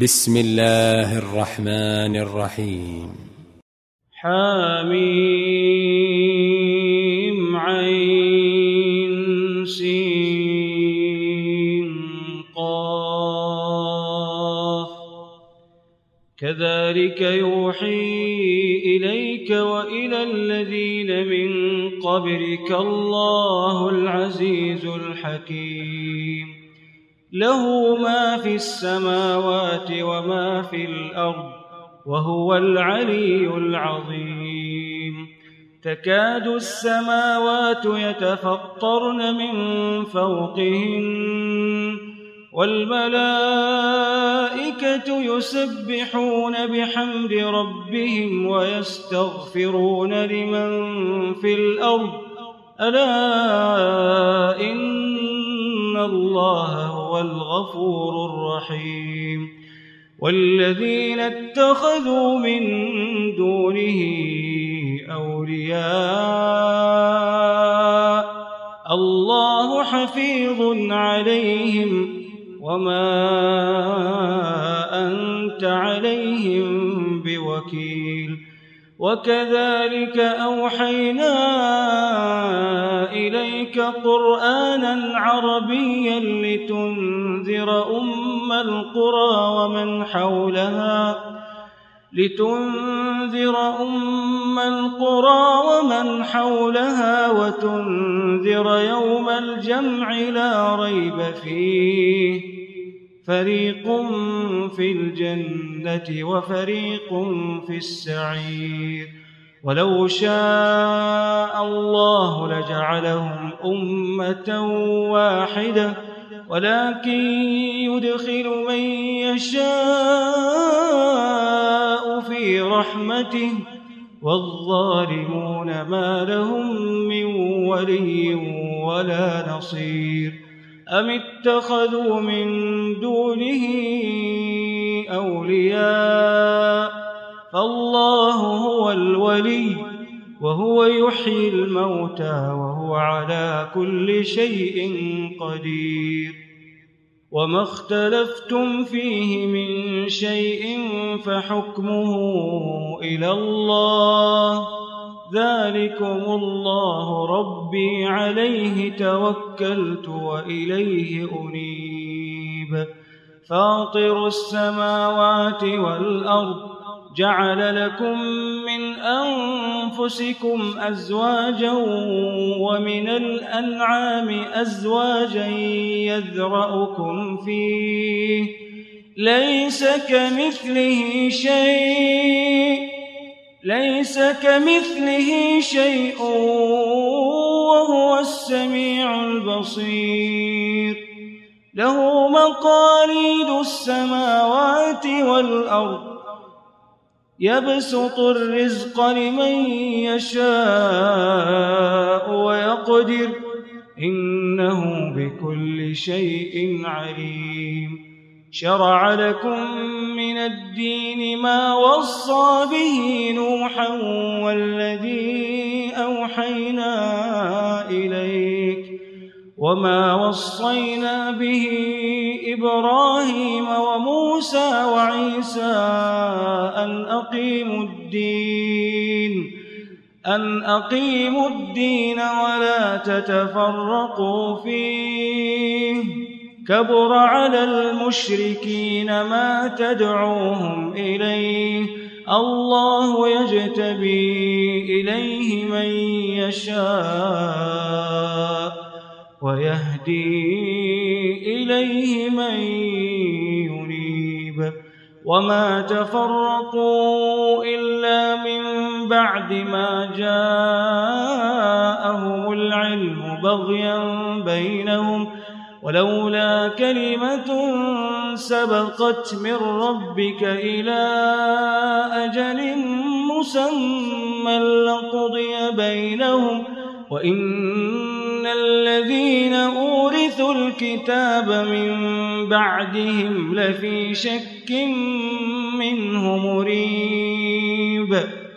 بسم الله الرحمن الرحيم. حميم عين سين قاف كذلك يوحي إليك وإلى الذين من قبلك الله العزيز الحكيم له ما في السماوات وما في الأرض وهو العلي العظيم تكاد السماوات يتفطرن من فوقهن والملائكة يسبحون بحمد ربهم ويستغفرون لمن في الأرض ألا إن الله هو الغفور الرحيم والذين اتخذوا من دونه أولياء الله حفيظ عليهم وما أنت عليهم بوكيل وكذلك أوحينا إليك قرآنا عربيا لتنذر أم القرى ومن حولها وتنذر يوم الجمع لا ريب فيه فريق في الجنة وفريق في السعير ولو شاء الله لجعلهم أمة واحدة ولكن يدخل من يشاء في رحمته والظالمون ما لهم من ولي ولا نصير أم اتخذوا من دونه أولياء فالله هو الولي وهو يحيي الموتى وهو على كل شيء قدير وما اختلفتم فيه من شيء فحكمه إلى الله ذلكم الله ربي عليه توكلت وإليه أنيب فاطر السماوات والأرض جعل لكم من أنفسكم أزواجا ومن الأنعام أزواجا يذرأكم فيه ليس كمثله شيء وهو السميع البصير له مقاليد السماوات والأرض يبسط الرزق لمن يشاء ويقدر إنه بكل شيء عليم شرع لكم من الدين ما وصى به نوحا والذي أوحينا إليك وما وصينا به إبراهيم وموسى وعيسى أن أقيموا الدين ولا تتفرقوا فيه كبر على المشركين ما تدعوهم إليه الله يجتبي إليه من يشاء ويهدي إليه من ينيب وما تفرقوا إلا من بعد ما جاءهم العلم بغيا بينهم ولولا كلمة سبقت من ربك إلى أجل مسمى لقضي بينهم وإن الذين أورثوا الكتاب من بعدهم لفي شك منه مريب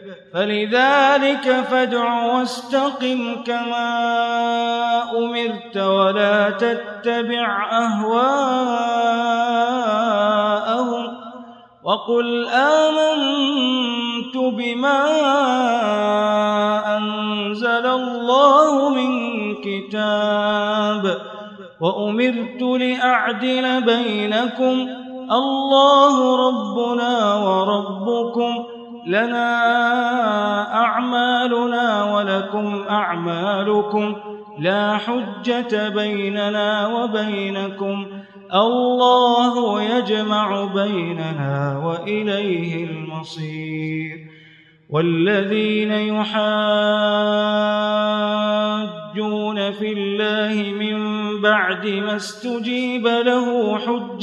فلذلك فادع واستقم كما أمرت ولا تتبع أهواءهم وقل آمنت بما أنزل الله من كتاب وأمرت لأعدل بينكم الله ربنا وربكم لنا أعمالنا ولكم أعمالكم لا حجة بيننا وبينكم الله يجمع بيننا وإليه المصير والذين يحاجون في الله من بعد ما استجيب له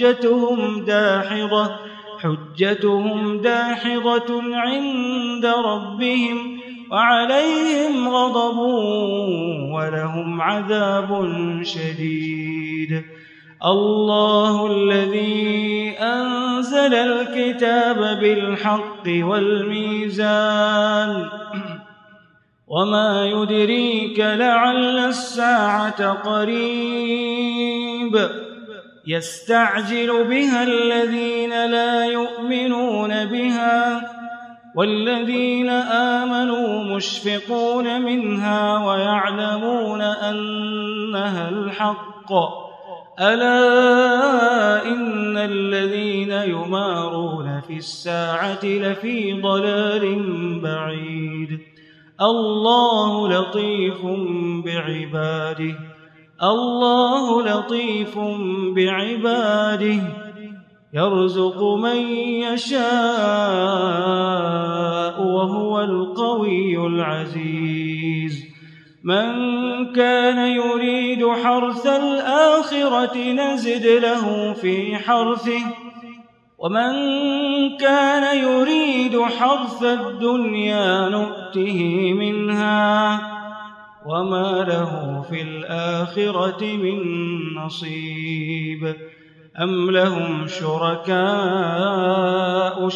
حجتهم داحضة عند ربهم وعليهم غضب ولهم عذاب شديد الله الذي أنزل الكتاب بالحق والميزان وما يدريك لعل الساعة قريب يستعجل بها الذين لا يؤمنون بها والذين آمنوا مشفقون منها ويعلمون أنها الحق ألا إن الذين يمارون في الساعة لفي ضلال بعيد الله لطيف بعباده يرزق من يشاء وهو القوي العزيز من كان يريد حرث الآخرة نزد له في حرثه ومن كان يريد حرث الدنيا نؤته منها وما له في الآخرة من نصيب أم لهم شركاء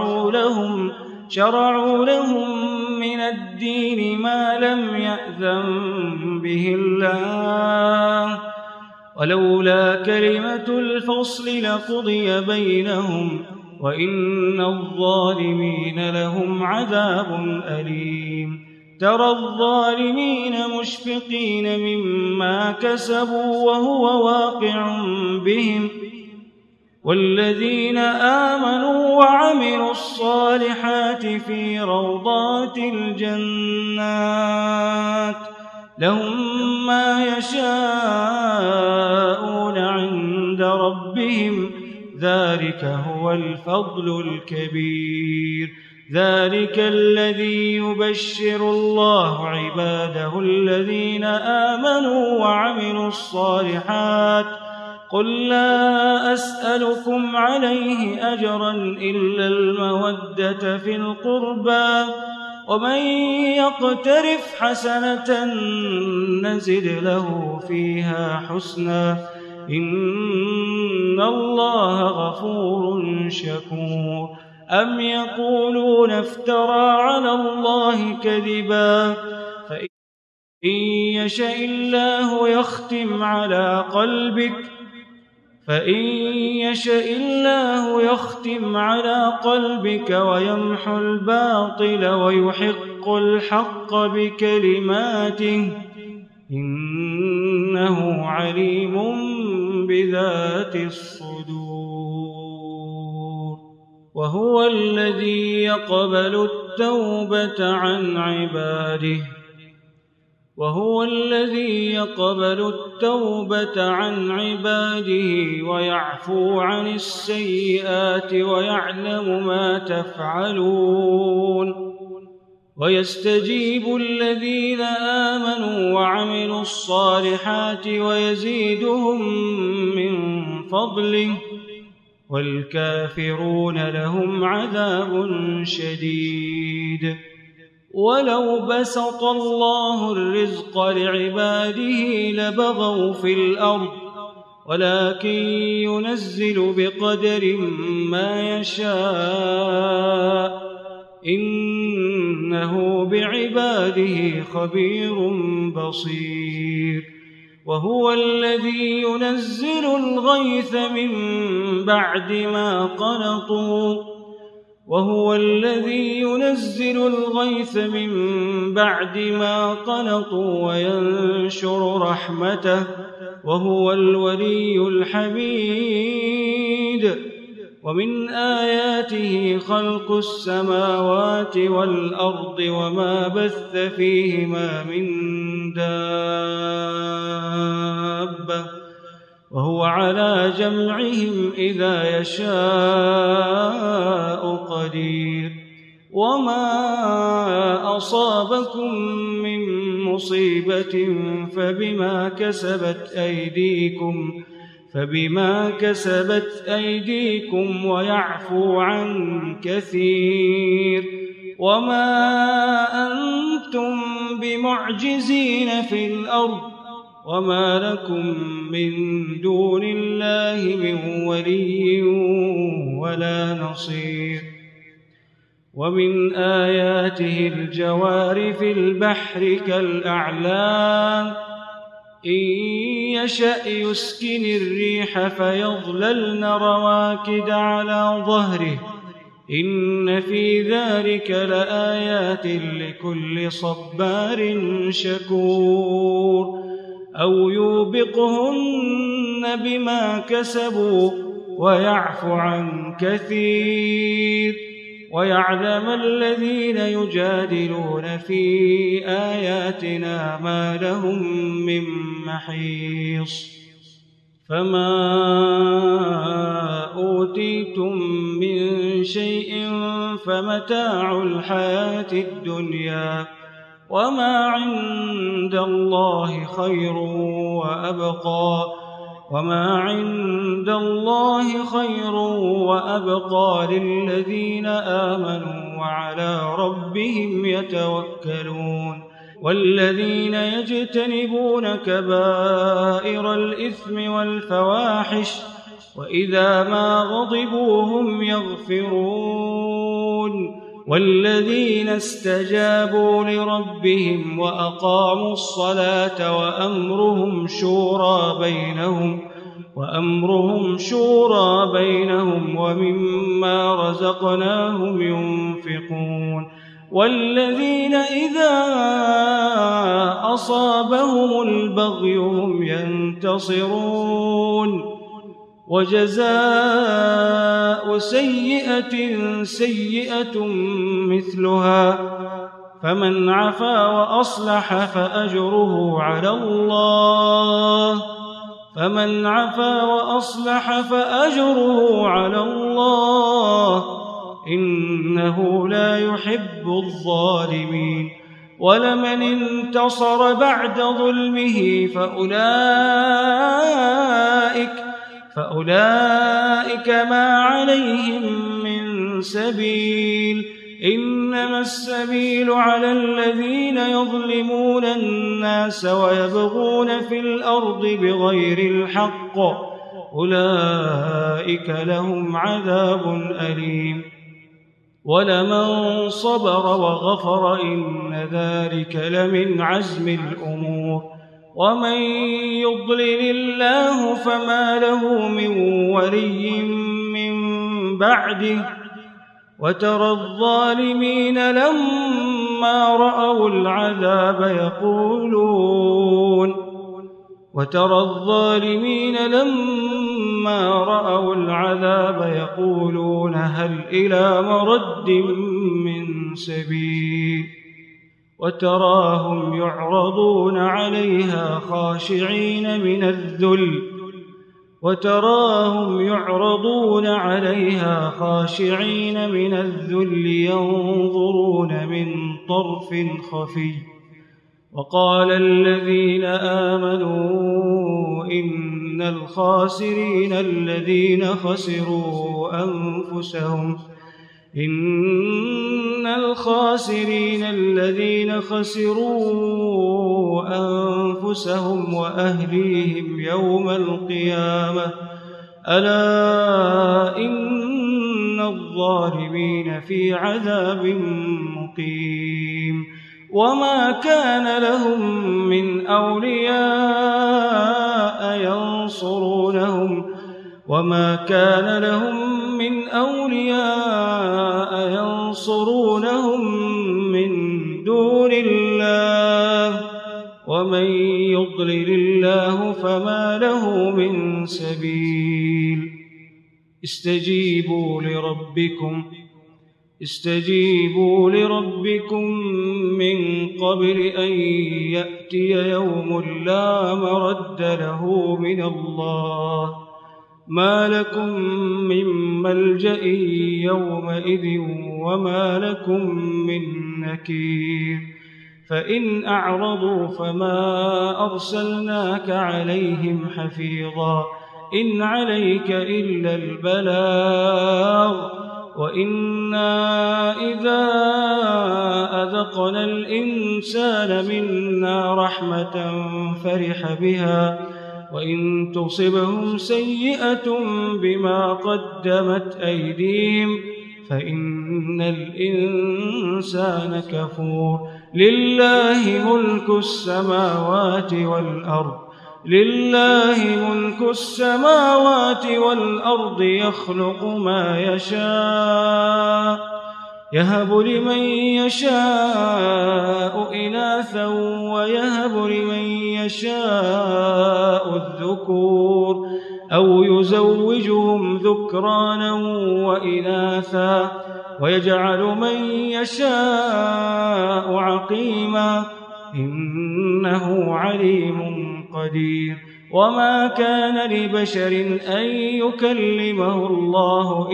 شرعوا لهم من الدين ما لم يأذن به الله ولولا كلمة الفصل لقضي بينهم وإن الظالمين لهم عذاب أليم ترى الظالمين مشفقين مما كسبوا وهو واقع بهم والذين آمنوا وعملوا الصالحات في روضات الجنات لهم ما يشاءون عند ربهم ذلك هو الفضل الكبير ذلك الذي يبشر الله عباده الذين آمنوا وعملوا الصالحات قل لا أسألكم عليه أجرا إلا المودة في القربى ومن يقترف حسنة نزد له فيها حسنا إن الله غفور شكور أم يقولون افترى على الله كذبا فإن يشاء الله يختم على قلبك ويمحو الباطل ويحق الحق بكلماته إنه عليم بذات الصدور وهو الذي يقبل التوبة عن عباده ويعفو عن السيئات ويعلم ما تفعلون ويستجيب الذين آمنوا وعملوا الصالحات ويزيدهم من فضله والكافرون لهم عذاب شديد ولو بسط الله الرزق لعباده لبغوا في الأرض ولكن ينزل بقدر ما يشاء إنه بعباده خبير بصير وهو الذي ينزل الغيث من بعد ما قنطوا وينشر رحمته وهو الولي الحميد. ومن آياته خلق السماوات والأرض وما بث فيهما من دابة وهو على جمعهم إذا يشاء قدير. وما أصابكم من مصيبة فبما كسبت أيديكم ويعفو عن كثير. وما أنتم بمعجزين في الأرض وما لكم من دون الله من ولي ولا نصير. ومن آياته الجوار في البحر كالأعلام إن يشأ يسكن الريح فيظللن رواكد على ظهره إن في ذلك لآيات لكل صبار شكور. أو يوبقهن بما كسبوا ويعفو عن كثير. ويعلم الذين يجادلون في آياتنا ما لهم من محيص. فما أوتيتم من شيء فمتاع الحياة الدنيا وما عند الله خير وأبقى للذين آمنوا وعلى ربهم يتوكلون. والذين يجتنبون كبائر الإثم والفواحش وإذا ما غضبوا هم يغفرون. والذين استجابوا لربهم وأقاموا الصلاة وأمرهم شورى بينهم ومما رزقناهم ينفقون. والذين إذا أصابهم البغي هم ينتصرون. وجزاء سيئة مثلها فمن عفا وأصلح فأجره على الله إنه لا يحب الظالمين. ولمن انتصر بعد ظلمه فأولئك ما عليهم من سبيل إنما السبيل على الذين يظلمون الناس ويبغون في الأرض بغير الحق أولئك لهم عذاب أليم. ولمن صبر وغفر إن ذلك لمن عزم الأمور. ومن يضلل الله فما له من ولي من بعده. وترى الظالمين لما رأوا العذاب يقولون هل إلى مرد من سبيل. وتراهم يعرضون عليها خاشعين من الذل ينظرون من طرف خفي. وقال الذين آمنوا إن الخاسرين الذين خسروا أنفسهم وأهليهم يوم القيامة ألا إن الظالمين في عذاب مقيم. وما كان لهم من أولياء ينصرونهم من دون الله، ومن يضلل الله فما له من سبيل. استجيبوا لربكم من قبل أن يأتي يوم لا مرد له من الله، ما لكم من ملجأ يومئذ وما لكم من نكير. فإن أعرضوا فما أرسلناك عليهم حفيظا، إن عليك إلا البلاغ، وإنا إذا أذقنا الإنسان منا رحمة فرح بها، وإن تصبهم سيئة بما قدمت أيديهم فإن الإنسان كفور. لله ملك السماوات والأرض يخلق ما يشاء، يهب لمن يشاء إناثا ويهب لمن يشاء الذكور، أو يزوجهم ذكرانا وإناثا ويجعل من يشاء عقيما، إنه عليم قدير. وما كان لبشر أن يكلمه الله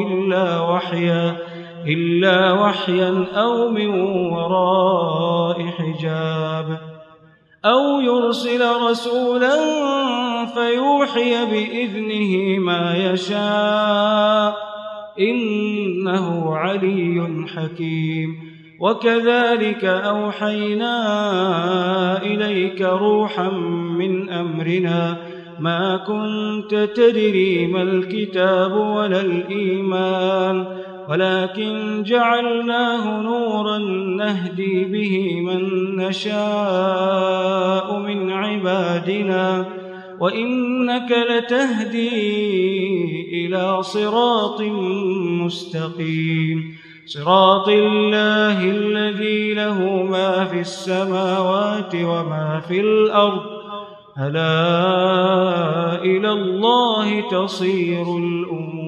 إلا وحيا أو من وراء حجاب، أو يرسل رسولا فيوحي بإذنه ما يشاء، إنه علي حكيم. وكذلك أوحينا إليك روحا من أمرنا، ما كنت تدري ما الكتاب ولا الإيمان، ولكن جعلناه نورا نهدي به من نشاء من عبادنا، وإنك لتهدي إلى صراط مستقيم، صراط الله الذي له ما في السماوات وما في الأرض، ألا إلى الله تصير الأمور.